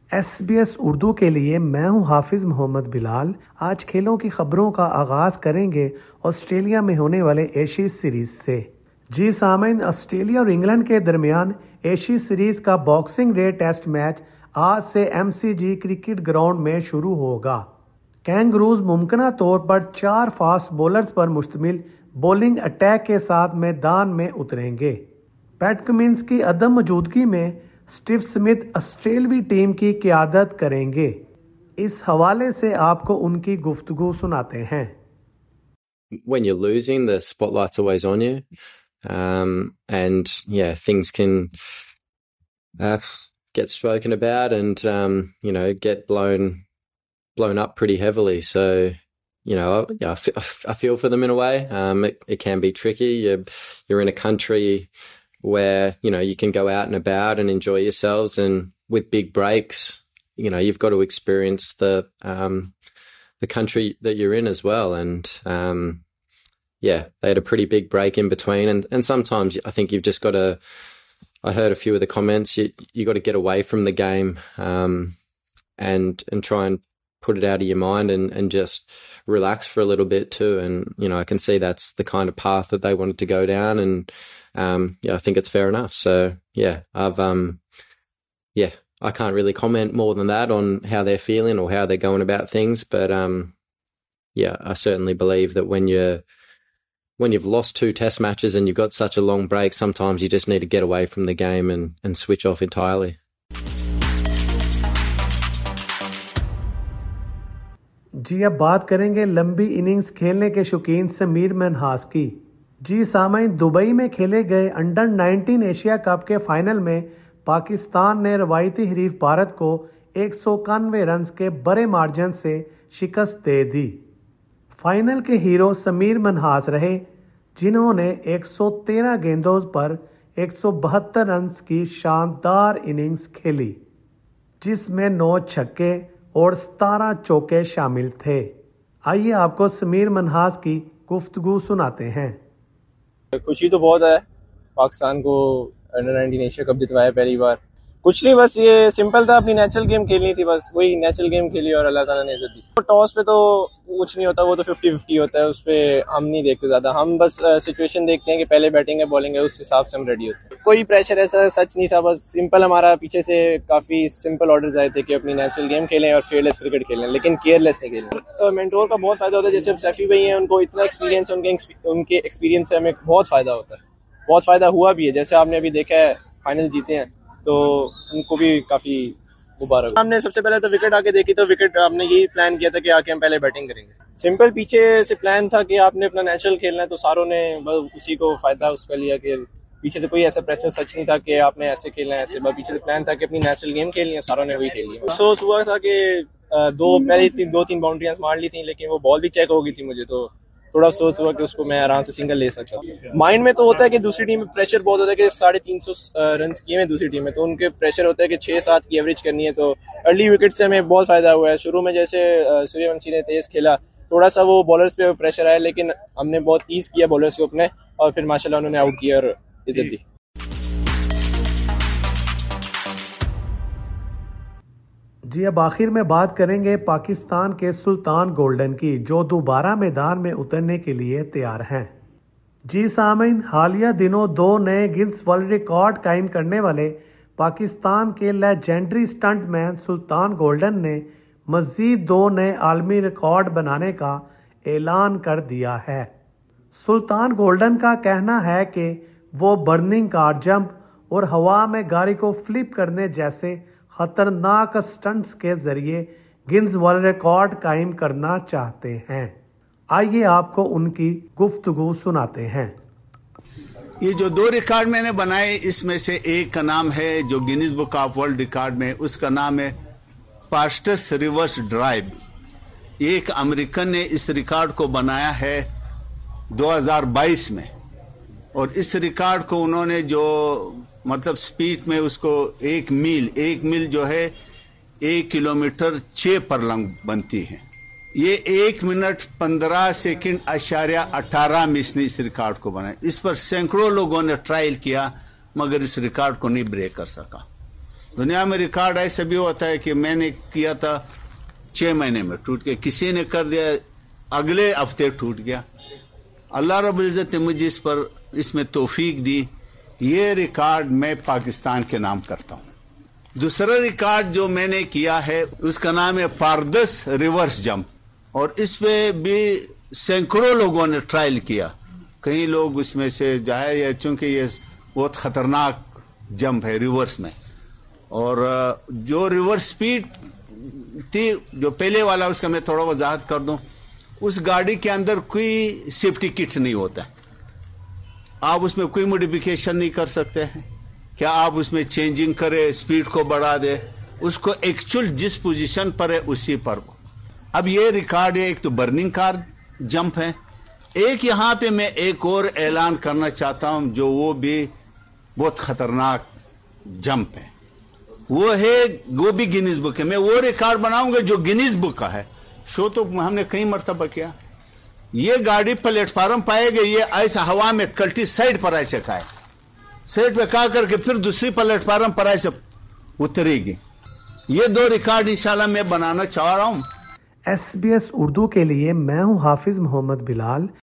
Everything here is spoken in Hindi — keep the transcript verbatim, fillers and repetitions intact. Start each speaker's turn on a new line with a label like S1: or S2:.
S1: एस बी एस उर्दू के लिए मैं हूं हाफिज मोहम्मद बिलाल। आज खेलों की खबरों का आगाज करेंगे ऑस्ट्रेलिया में होने वाले एशिया सीरीज से। जी सामीन, ऑस्ट्रेलिया और इंग्लैंड के दरमियान एशिया सीरीज का बॉक्सिंग डे टेस्ट मैच आज से M C G cricket ground में शुरू होगा। कैंगरूज मुमकिना तौर पर चार फास्ट बॉलर्स पर मुश्तमिल बॉलिंग अटैक के साथ मैदान में उतरेंगे। पैट कमिंस की अदम मौजूदगी में स्टीव स्मिथ ऑस्ट्रेलवी टीम की क़यादत करेंगे। इस हवाले से आपको उनकी गुफ्तगू सुनाते हैं।
S2: When you're losing, the spotlight's always on you, um, and yeah, things can uh, get spoken about, and um, you know, get blown blown up pretty heavily. So, you know, I, I feel for them in a way. Um, it, it can be tricky. You're you're in a country where, you know, you can go out and about and enjoy yourselves, and with big breaks, you know, you've got to experience the um the country that you're in as well. And um yeah, they had a pretty big break in between, and and sometimes I think you've just got to, I heard a few of the comments, you you got to get away from the game um and and try and put it out of your mind and and just relax for a little bit too. And you know, I can see that's the kind of path that they wanted to go down, and um yeah, I think it's fair enough. So yeah, I've um yeah, I can't really comment more than that on how they're feeling or how they're going about things, but um yeah, I certainly believe that when you're when you've lost two test matches and you've got such a long break, sometimes you just need to get away from the game and and switch off entirely.
S1: जी, अब बात करेंगे लंबी इनिंग्स खेलने के शौकीन समीर मनहास की। जी सामीन, दुबई में खेले गए अंडर नाइनटीन एशिया कप के फाइनल में पाकिस्तान ने रवायती हरीफ भारत को एक सौ इक्यानवे रन के बड़े मार्जिन से शिकस्त दे दी। फाइनल के हीरो समीर मनहास रहे, जिन्होंने एक सौ तेरह गेंदों पर एक सौ बहत्तर रन की शानदार इनिंग्स खेली, जिसमें नौ छक्के और सतारह चौके शामिल थे। आइए आपको समीर मनहास की गुफ्तगू सुनाते हैं।
S3: खुशी तो बहुत है, पाकिस्तान को अंडर नाइनटीन एशिया कप जितवाया पहली बार। कुछ नहीं, बस ये सिंपल था, अपनी नेचुरल गेम खेलनी थी, बस वही नेचुरल गेम खेली और अल्लाह ताला ने इज्जत दी। तो टॉस पे तो कुछ नहीं होता, वो तो फिफ्टी फिफ्टी होता है, उस पर हम नहीं देखते ज्यादा। हम बस सिचुएशन देखते हैं कि पहले बैटिंग है बॉलिंग है, उस हिसाब से हम रेडी होते हैं। कोई प्रेशर ऐसा सच नहीं था, बस सिंपल हमारा पीछे से काफी सिंपल ऑर्डर्स आए थे कि अपनी नेचुरल गेम खेलें और फेयरलेस क्रिकेट खेलें, लेकिन केयरलेस नहीं खेलें। मेंटोर का बहुत फायदा होता है, जैसे सैफी भाई हैं, उनको इतना एक्सपीरियंस, उनके उनके एक्सपीरियंस से हमें बहुत फायदा होता है, बहुत फायदा हुआ भी है। जैसे आपने अभी देखा है फाइनल जीते हैं, तो उनको भी काफी मुबारक। हमने सबसे पहले तो विकेट आके देखी, तो विकेट हमने यही प्लान किया था कि आके हम पहले बैटिंग करेंगे। सिंपल पीछे से प्लान था कि आपने अपना नेचुरल खेलना है, तो सारों ने बस उसी को फायदा उसका लिया कि पीछे से कोई ऐसा प्रेशर सच नहीं था कि आपने ऐसे खेलना है ऐसे, बस पीछे से प्लान था कि अपनी नेचुरल गेम खेलनी है, सारों ने वही खेली। अफसोस हुआ था कि दो पहले तीन दो तीन बाउंड्रियां मार ली थी, लेकिन वो बॉल भी चेक हो गई थी मुझे, तो थोड़ा अफसोस हुआ कि उसको मैं आराम से सिंगल ले सकता हूँ। माइंड में तो होता है कि दूसरी टीम में प्रेशर बहुत होता है कि साढ़े तीन सौ रन किए हैं दूसरी टीम में, तो उनके प्रेशर होता है कि छह सात की एवरेज करनी है। तो अर्ली विकेट से हमें बहुत फायदा हुआ है। शुरू में जैसे सूर्यवंशी ने तेज खेला, थोड़ा सा वो बॉलर्स पे प्रेशर आया, लेकिन हमने बहुत ईज किया बॉलर्स को अपने, और फिर माशाल्लाह उन्होंने आउट किया और इज्जत दी।
S1: जी, अब आखिर में बात करेंगे पाकिस्तान के सुल्तान गोल्डन की, जो दोबारा मैदान में उतरने के लिए तैयार हैं। जी सामीन, हालिया दिनों दो नए गिनीज वर्ल्ड रिकॉर्ड कायम करने वाले पाकिस्तान के लेजेंडरी स्टंटमैन सुल्तान गोल्डन ने मजीद दो नए आलमी रिकॉर्ड बनाने का ऐलान कर दिया है। सुल्तान गोल्डन का कहना है कि वो बर्निंग कार जंप और हवा में गाड़ी को फ्लिप करने जैसे खतरनाक स्टंट्स के जरिए गिनीज वर्ल्ड रिकॉर्ड कायम करना चाहते हैं। आइए आपको उनकी गुफ्तगू सुनाते हैं।
S4: ये जो दो रिकॉर्ड मैंने बनाए, इसमें से एक का नाम है जो Guinness book of world record में, उसका नाम है फास्टेस्ट रिवर्स ड्राइव। एक अमेरिकन ने इस रिकॉर्ड को बनाया है दो हज़ार बाईस में, और इस रिकॉर्ड को उन्होंने जो मतलब स्पीड में उसको एक मील एक मील जो है एक किलोमीटर छह परलंग बनती है। ये एक मिनट पंद्रह सेकंड अशारिया अठारह में इसने इस रिकॉर्ड को बनाया। इस पर सैकड़ों लोगों ने ट्रायल किया, मगर इस रिकॉर्ड को नहीं ब्रेक कर सका। दुनिया में रिकॉर्ड ऐसा भी होता है कि मैंने किया था छह महीने में टूट गया, किसी ने कर दिया अगले हफ्ते टूट गया। अल्लाह रब्बुल इज्जत ने मुझे इस पर इसमें तौफीक दी। ये रिकॉर्ड मैं पाकिस्तान के नाम करता हूँ। दूसरा रिकॉर्ड जो मैंने किया है उसका नाम है पारदर्श रिवर्स जंप, और इस पे भी सैकड़ों लोगों ने ट्रायल किया। कई लोग उसमें से जाए या, चूंकि ये बहुत खतरनाक जंप है रिवर्स में, और जो रिवर्स स्पीड थी जो पहले वाला, उसका मैं थोड़ा वजाहत कर दूं। उस गाड़ी के अंदर कोई सेफ्टी किट नहीं होता, आप उसमें कोई मॉडिफिकेशन नहीं कर सकते हैं। क्या आप उसमें चेंजिंग करें, स्पीड को बढ़ा दे, उसको एक्चुअल जिस पोजीशन पर है उसी पर। अब ये रिकॉर्ड है, एक तो बर्निंग कार जंप है, एक यहां पे मैं एक और ऐलान करना चाहता हूं जो वो भी बहुत खतरनाक जंप है, वो है वो भी गिनीज बुक है। मैं वो रिकॉर्ड बनाऊंगा जो गिनीज बुक का है। शो तो हमने कई मरतबा किया। ये गाड़ी प्लेटफार्म पाएगी, ये ऐसा हवा में कल्टी साइड पर ऐसे खाए, साइड पे का करके फिर दूसरी प्लेटफार्म पर ऐसे उतरेगी। ये दो रिकॉर्ड इंशाल्लाह मैं बनाना चाह रहा हूं।
S1: एस बी एस उर्दू के लिए मैं हूं हाफिज मोहम्मद बिलाल।